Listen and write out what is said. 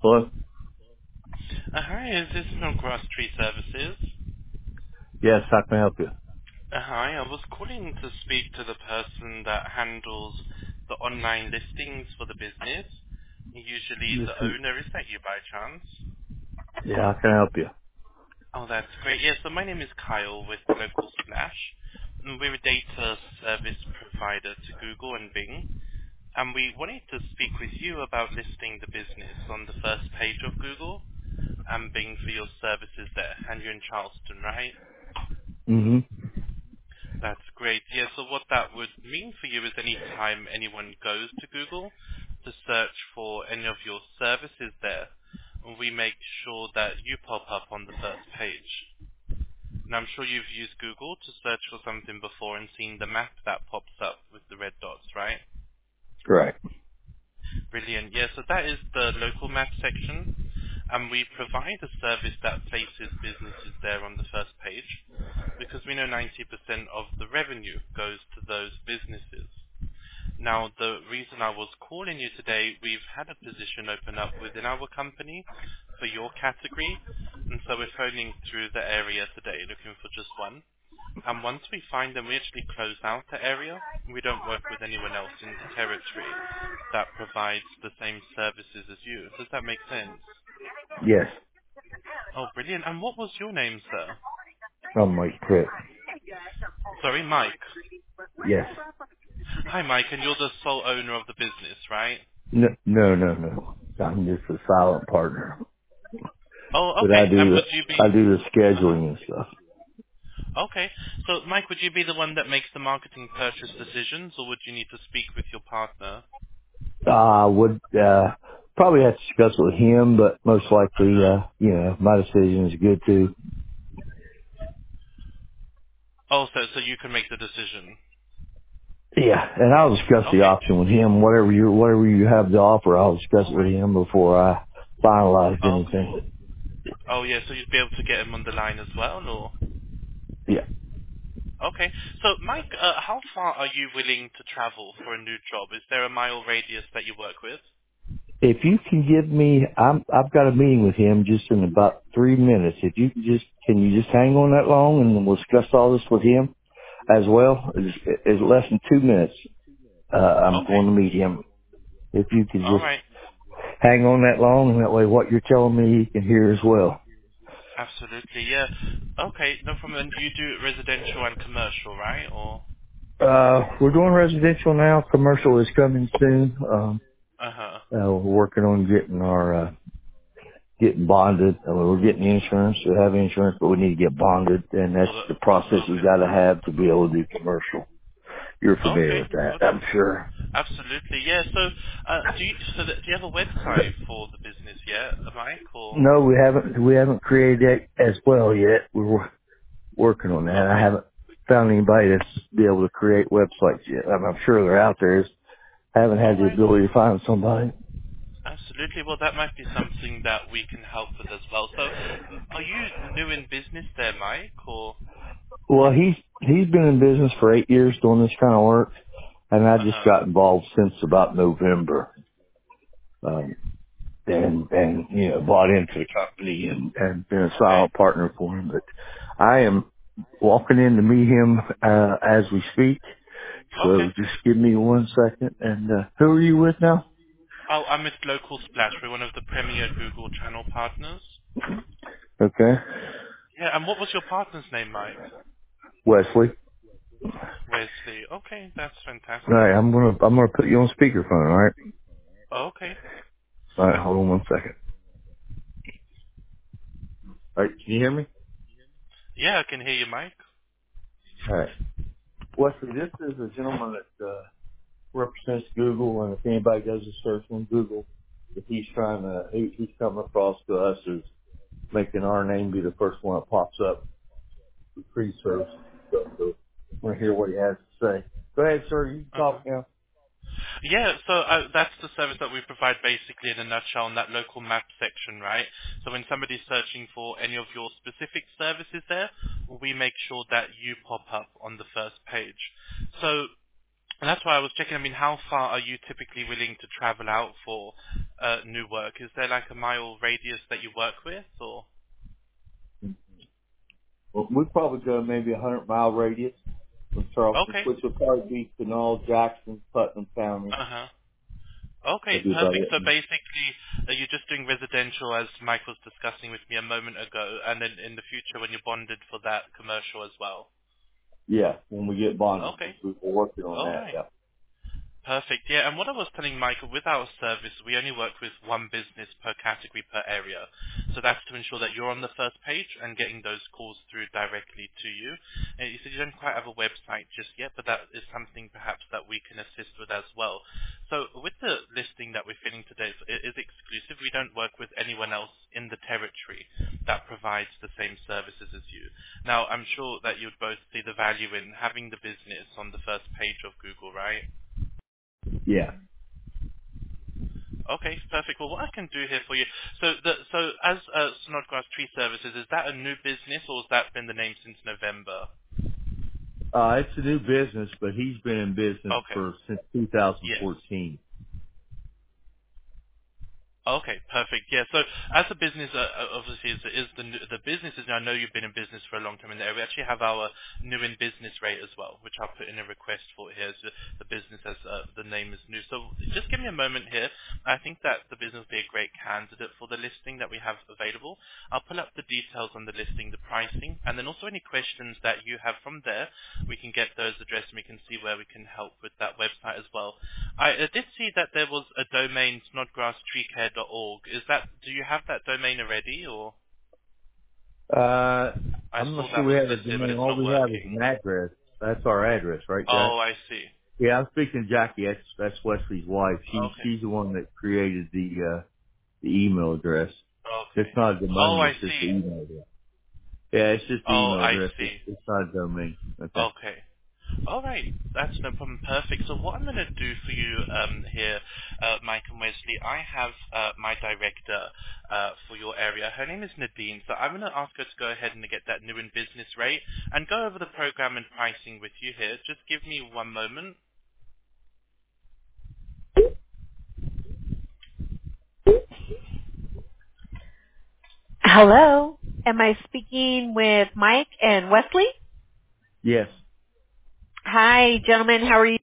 Hello? Hi, is this from Grass Tree Services? Yes, how can I help you? Hi, I was calling to speak to the person that handles the online listings for the business. Usually This the is, owner, is that you by chance? yeah, how can I help you? Oh, that's great. Yeah, so my name is Kyle with Local Splash. And we're a data service provider to Google and Bing. And we wanted to speak with you about listing the business on the first page of Google and Bing for your services there. And you're in Charleston, right? hmm That's great. Yeah, so what that would mean for you is any time anyone goes to Google to search for any of your services there, we make sure that you pop up on the first page. And I'm sure you've used Google to search for something before and seen the map that pops up with the red dots, right? Correct. Brilliant. Yeah, so that is the local map section, and we provide a service that places businesses there on the first page because we know 90% of the revenue goes to those businesses. Now, the reason I was calling you today, we've had a position open up within our company for your category, and so we're phoning through the area today looking for just one. And once we find them, we actually close out the area. We don't work with anyone else in the territory that provides the same services as you. Does that make sense? Yes. Oh, brilliant. And what was your name, sir? I'm Mike Pritt. Sorry, Mike. Yes. Hi, Mike, and you're the sole owner of the business, right? No, no, no, no. I'm just a silent partner. Oh, But okay. And would you I be... do the Uh-huh. scheduling and stuff. Okay. So, Mike, would you be the one that makes the marketing purchase decisions, or would you need to speak with your partner? I would, probably have to discuss it with him, but most likely, Uh-huh. my decision is good too. Oh, so you can make the decision. Yeah, and I'll discuss the Okay. option with him. Whatever you have to offer, I'll discuss it with him before I finalize Okay. anything. Oh, yeah, so you'd be able to get him on the line as well, or? Yeah. Okay. So, Mike, how far are you willing to travel for a new job? Is there a mile radius that you work with? If you can give me, I've got a meeting with him just in about 3 minutes. If you can you just hang on that long and then we'll discuss all this with him as well? It's less than 2 minutes. I'm Okay. going to meet him. If you could All just right. hang on that long and that way what you're telling me he can hear as well. Absolutely, yeah. Okay, no problem. And you do residential and commercial, right? Or We're doing residential now. Commercial is coming soon. uh-huh. We're working on getting getting bonded. We're getting insurance. We have insurance, but we need to get bonded, and that's Oh, the process you okay. got to have to be able to do commercial. You're familiar Okay. with that, Well, I'm sure. absolutely, yeah. So, do you have a website for the business yet, Mike? Or No, we haven't created that as well yet. We're working on that. I okay. haven't found anybody that's be able to create websites yet. I'm sure they're out there. Just haven't had All the right. ability to find somebody. Absolutely. Well, that might be something that we can help with as well. So, are you new in business there, Mike? Or Well, he's been in business for 8 years doing this kind of work, and I uh just huh. got involved since about November. Um, and bought into the company and been a Okay. solid partner for him. But I am walking in to meet him as we speak. Okay. So just give me 1 second. And who are you with now? Oh, I'm with Local Splash. We're one of the premier Google channel partners. Okay, Yeah, and what was your partner's name, Mike? Wesley. Wesley. Okay, that's All fantastic. right, I'm gonna put you on speakerphone. All right. Okay. All right, hold on 1 second. All right, can you hear me? Yeah, I can hear you, Mike. All right, Wesley. This is a gentleman that represents Google, and if anybody does a search on Google, if he's he's coming across to us as making our name be the first one that pops up for free services and stuff. So I want to hear what he has to say. Go ahead, sir. You can Uh-huh. talk now. Yeah, so that's the service that we provide basically in a nutshell in that local map section, right? So when somebody's searching for any of your specific services there, we make sure that you pop up on the first page. So And that's why I was checking. I mean, how far are you typically willing to travel out for new work? Is there like a mile radius that you work with, or? Well, we'd probably go maybe 100-mile radius from Charleston, Okay. which would probably be Pinal, Jackson, Putnam County. Uh huh. Okay, That'd be about perfect. it. So basically, you're just doing residential, as Mike was discussing with me a moment ago, and then in the future, when you're bonded for that, commercial as well. Yeah, when we get bonded, Okay. we're working on All that. right. Yeah. Perfect. Yeah, and what I was telling Michael, with our service, we only work with one business per category per area. So that's to ensure that you're on the first page and getting those calls through directly to you. And you said you don't quite have a website just yet, but that is something perhaps that we can assist with as well. So with the listing that we're filling today, it is exclusive. We don't work with anyone else in the territory that provides the same services as you. Now, I'm sure that you'd both see the value in having the business on the first page of Google, right? Yeah. Okay, perfect. Well, what I can do here for you, so as Snodgrass Tree Services, is that a new business or has that been the name since November? It's a new business, but he's been in business Okay. since Yes. 2014. Okay, perfect. Yeah. So as a business, obviously, the business is. I know you've been in business for a long time in there. We actually have our new in business rate as well, which I'll put in a request for here. So the business as the name is new. So just give me a moment here. I think that the business will be a great candidate for the listing that we have available. I'll pull up the details on the listing, the pricing, and then also any questions that you have from there. We can get those addressed and we can see where we can help with that website as well. I did see that there was a domain, snodgrasstreecare.org. Do you have that domain already, or I I'm not saw sure that we was have a listed, but domain. it's All not we have is working? an address. That's our address, right, Jack? Oh, I see. Yeah, I'm speaking to Jackie. That's Wesley's wife. Okay. She's the one that created the email address. It's Okay. not a Oh, domain. I It's just the see. email address. Yeah, it's just the Oh, email I address. see. It's not a domain. Okay. Okay. All right, that's no problem. Perfect. So what I'm going to do for you here, Mike and Wesley, I have my director for your area. Her name is Nadine. So I'm going to ask her to go ahead and get that new in business rate and go over the program and pricing with you here. Just give me one moment. Hello. Am I speaking with Mike and Wesley? Yes. Hi, gentlemen. How are you?